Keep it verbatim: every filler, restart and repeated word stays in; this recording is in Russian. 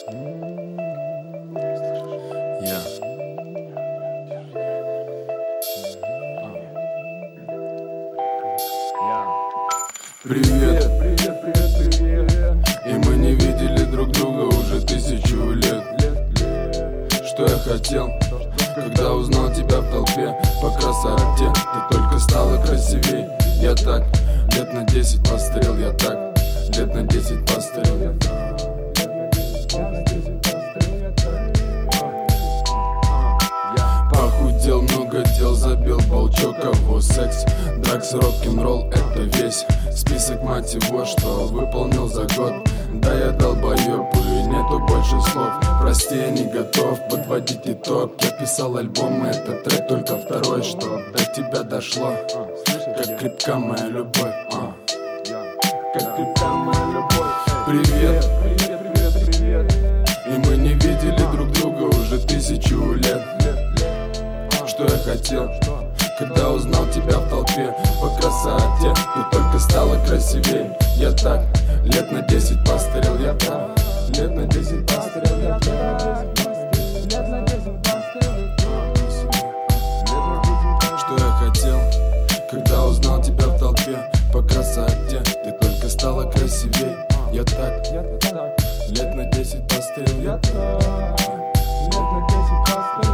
Я. Привет, привет, привет, привет. И мы не видели друг друга уже тысячу лет. Что я хотел, когда узнал тебя в толпе по красоте? Ты только стала красивей. Я так лет на десять постарел, я так лет на десять постарел, я так. Похудел, много дел, забил полчок, кого секс, дракс, рок-н-ролл, это весь список, мать его, что выполнил за год. Да я долбоёб, и нету больше слов. Прости, я не готов подводить итог. Я писал альбом, и этот трек только второй, что до тебя дошло. Как крепка моя любовь, а. Как крепка моя любовь. Привет, Привет, привет, привет. и мы не видели друг друга уже тысячу лет. Что я хотел, когда узнал тебя в толпе по красоте? Ты только стала красивей. Я так лет на десять постарел, я так лет на десять постарел, я так. Что я хотел, когда узнал тебя в толпе по красоте? Ты только стала красивей. Я так лет на десять постарел, я так лет на десять постарел.